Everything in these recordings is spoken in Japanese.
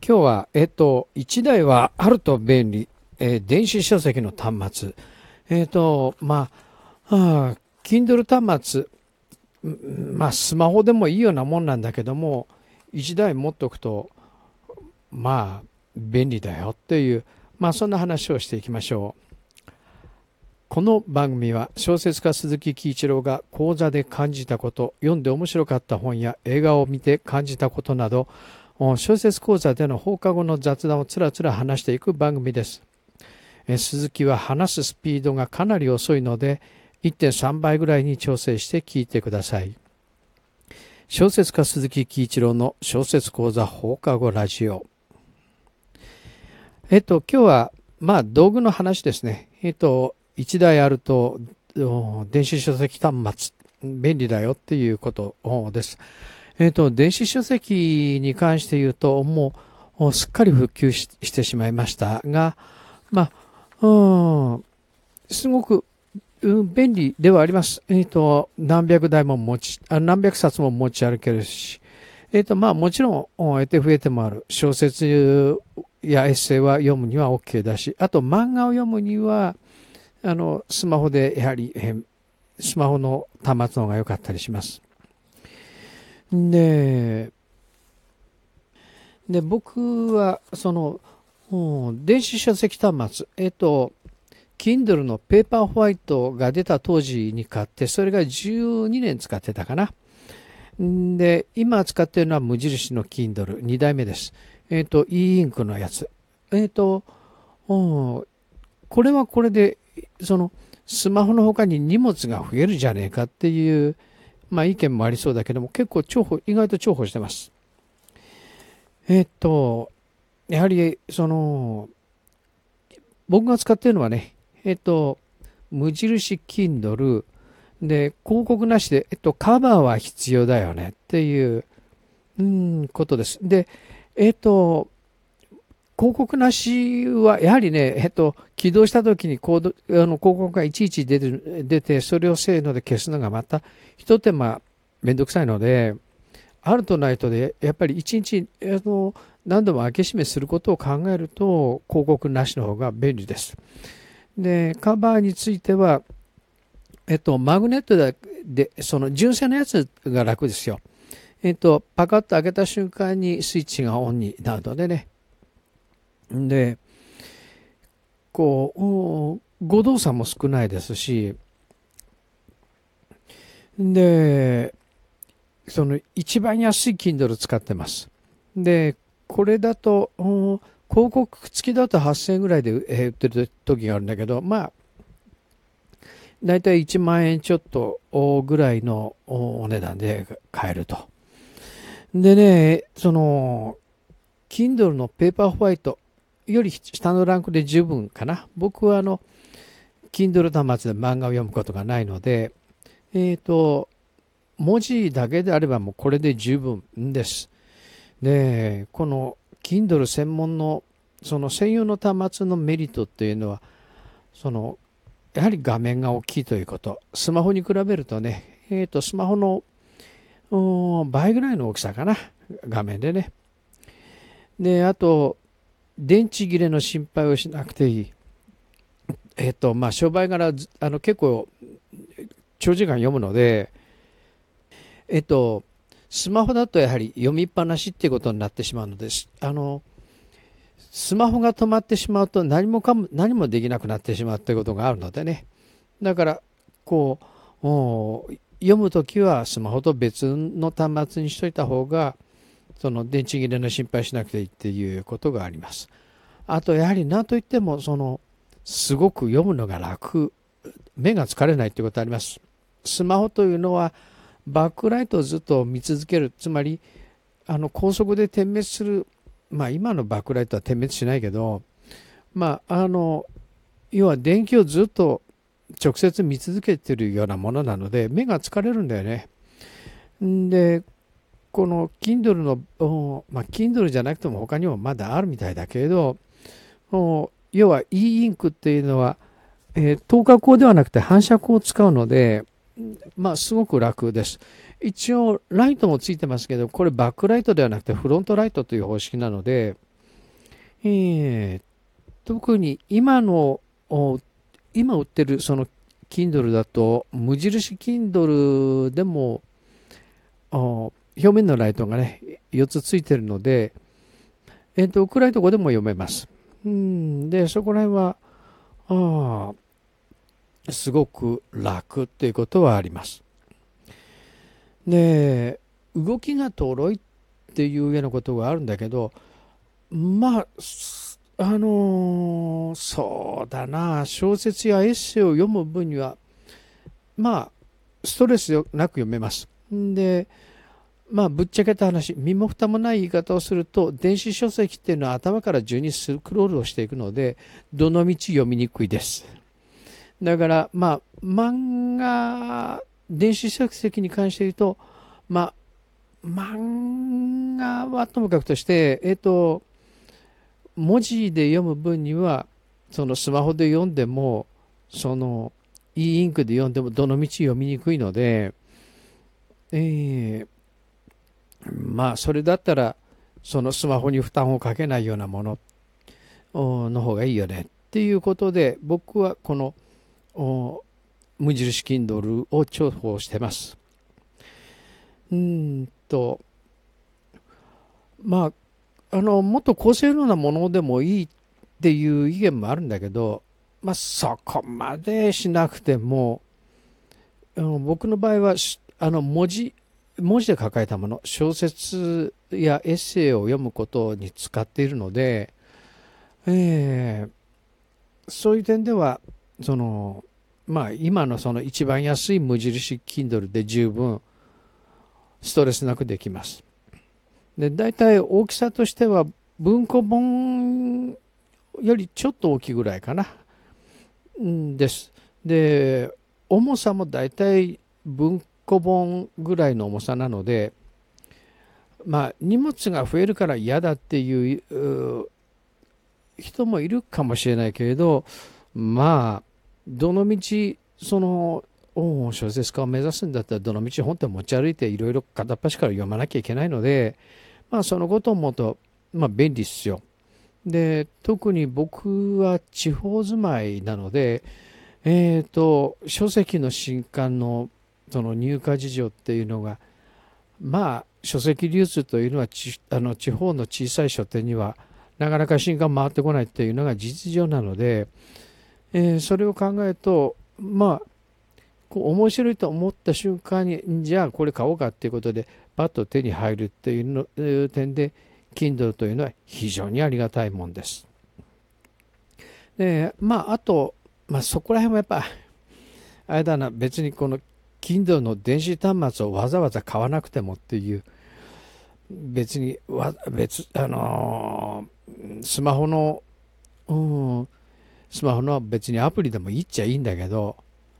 今日は、1台はあると便利、電子書籍の端末。Kindle 端末、スマホでもいいようなもんなんだけども、1台持っておくと、便利だよっていう、そんな話をしていきましょう。この番組は小説家鈴木喜一郎が講座で感じたこと、読んで面白かった本や映画を見て感じたことなど、小説講座での放課後の雑談をつらつら話していく番組です。鈴木は話すスピードがかなり遅いので 1.3 倍ぐらいに調整して聞いてください。小説家鈴木喜一郎の小説講座放課後ラジオ。今日は道具の話ですね。1台あると電子書籍端末便利だよっていうことです。電子書籍に関して言うともうすっかり復旧してしまいましたが、すごく便利ではあります。何百冊も持ち歩けるし、もちろん得て増えてもある小説やエッセイは読むには OK だし、あと漫画を読むにはスマホでやはりスマホの端末の方が良かったりします。で僕はその電子書籍端末、Kindle のペーパーホワイトが出た当時に買って、それが12年使ってたかな。で今使っているのは無印の Kindle2 代目です。e インクのやつ。これはこれでそのスマホの他に荷物が増えるじゃねえかっていう意見もありそうだけども、結構意外と重宝してます。やはり僕が使っているのはね、無印 Kindle で広告なしで、カバーは必要だよねっていうことです。で、広告なしはやはりね、起動した時に広告がいちいち出て、それをせーので消すのがまた一手間めんどくさいので、あるとないとでやっぱり一日何度も開け閉めすることを考えると広告なしの方が便利です。でカバーについてはマグネットでその純正のやつが楽ですよ。パカッと開けた瞬間にスイッチがオンになるのでね。で誤動作も少ないですし、でその一番安い Kindle 使ってます。でこれだと広告付きだと8000円ぐらいで売ってる時があるんだけど、だいたい1万円ちょっとぐらいのお値段で買えると。でね、その Kindle のペーパーホワイトより下のランクで十分かな。僕はKindle 端末で漫画を読むことがないので、文字だけであればもうこれで十分です。でこの Kindle 専門のその専用の端末のメリットっていうのはやはり画面が大きいということ。スマホに比べるとね、スマホの倍ぐらいの大きさかな、画面でね。であと電池切れの心配をしなくていい。商売柄結構長時間読むので、スマホだとやはり読みっぱなしっていうことになってしまうのです。スマホが止まってしまうと何もできなくなってしまうということがあるのでね。だから読むときはスマホと別の端末にしといた方がその電池切れの心配しなくていいっていうことがあります。あとやはり何といってもすごく読むのが楽、目が疲れないということがあります。スマホというのはバックライトをずっと見続ける、つまり高速で点滅する、今のバックライトは点滅しないけど、要は電気をずっと直接見続けているようなものなので目が疲れるんだよね。でこの Kindle のKindle じゃなくても他にもまだあるみたいだけれど、要は e インクっていうのは、透過光ではなくて反射光を使うので、すごく楽です。一応ライトもついてますけど、これバックライトではなくてフロントライトという方式なので、 えー特に今売ってるその Kindle だと、無印 Kindle でも表面のライトがね、4つついてるので、暗いとこでも読めます。で、そこら辺は、すごく楽っていうことはあります。で、動きがとろいっていうようなことがあるんだけど、まあ、そうだな、小説やエッセイを読む分には、まあ、ストレスなく読めます。で、まあ、ぶっちゃけた話、身も蓋もない言い方をすると、電子書籍っていうのは頭から順にスクロールをしていくので、どの道読みにくいです。だから、まあ、漫画、電子書籍に関して言うと、まあ、漫画はともかくとして、文字で読む分には、そのスマホで読んでも、その、e インクで読んでも、どの道読みにくいので、まあ、それだったら、そのスマホに負担をかけないようなものの方がいいよねっていうことで、僕はこの無印 Kindle を重宝してます。まあ、もっと高性能なものでもいいっていう意見もあるんだけど、まあ、そこまでしなくても、僕の場合は文字で書かれたもの、小説やエッセイを読むことに使っているので、そういう点では、まあ、今のその一番安い無印 Kindle で十分ストレスなくできます。で、大体大きさとしては文庫本よりちょっと大きいぐらいかな。です。で、重さも大体文庫本ぐらいの重さなので、まあ、荷物が増えるから嫌だっていう人もいるかもしれないけれど、まあ、どの道、その、小説家を目指すんだったら、どの道本って持ち歩いていろいろ片っ端から読まなきゃいけないので、まあ、そのことを思うと、まあ、便利ですよ。特に僕は地方住まいなので、書籍の新刊のその入荷事情っていうのが、まあ、書籍流通というのは地方の小さい書店にはなかなか新刊回ってこないっていうのが実情なので、それを考えると、まあ、面白いと思った瞬間に、じゃあこれ買おうかっていうことで、パッと手に入るっていう点で、Kindle というのは非常にありがたいもんです。で、まあ、あと、まあ、そこら辺もやっぱ、あれだな、別にこの Kindle の電子端末をわざわざ買わなくてもっていう、別にスマホの、スマホの別にアプリでもいいっちゃいいんだけど、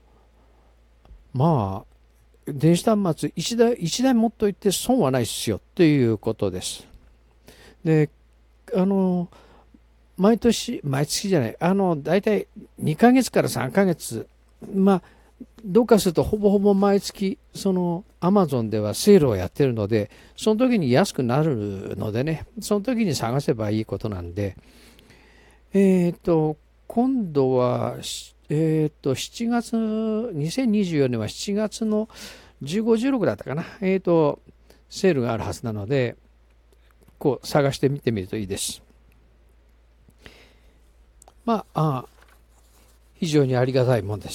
まあ、電子端末一台持っといて損はないっすよっていうことです。で、毎月じゃない、だいたい2ヶ月から3ヶ月、まあ、どうかするとほぼほぼ毎月、アマゾンではセールをやってるので、その時に安くなるのでね、その時に探せばいいことなんで、今度は、7月、2024年は7月の15、16だったかな、セールがあるはずなので、こう探してみてみるといいです。まあ、非常にありがたいもんです。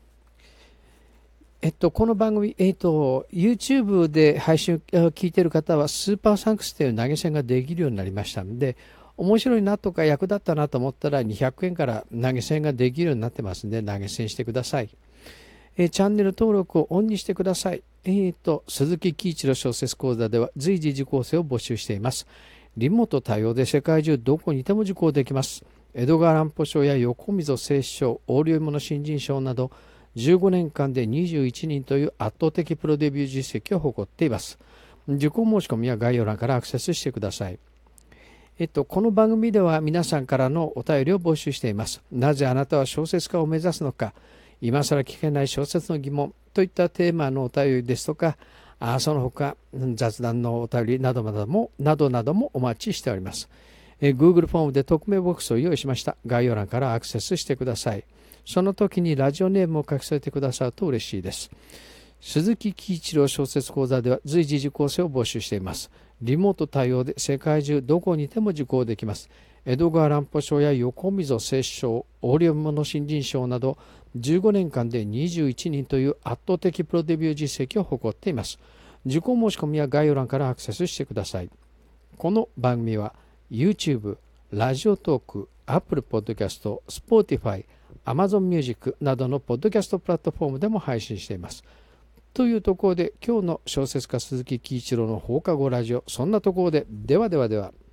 この番組、YouTube で配信を聞いている方は、スーパーサンクスという投げ銭ができるようになりましたので、面白いなとか役立ったなと思ったら200円から投げ銭ができるようになってますので、投げ銭してください。チャンネル登録をオンにしてください。鈴木喜一郎小説講座では随時受講生を募集しています。リモート対応で世界中どこにいても受講できます。江戸川乱歩賞や横溝正史賞、横領物新人賞など、15年間で21人という圧倒的プロデビュー実績を誇っています。受講申し込みは概要欄からアクセスしてください。この番組では皆さんからのお便りを募集しています。なぜあなたは小説家を目指すのか、今更聞けない小説の疑問といったテーマのお便りですとか、その他雑談のお便りなどなどもお待ちしております。 Google フォームで匿名ボックスを用意しました。概要欄からアクセスしてください。その時にラジオネームを書き添えてくださると嬉しいです。鈴木喜一郎小説講座では随時受講生を募集しています。リモート対応で世界中どこにいても受講できます。江戸川乱歩賞や横溝正史賞、大山の新人賞など15年間で21人という圧倒的プロデビュー実績を誇っています。受講申し込みは概要欄からアクセスしてください。この番組は YouTube、ラジオトーク、Apple Podcast、Spotify、Amazon Music などのポッドキャストプラットフォームでも配信しています。というところで今日の小説家鈴木喜一郎の放課後ラジオ、そんなところで、ではではでは。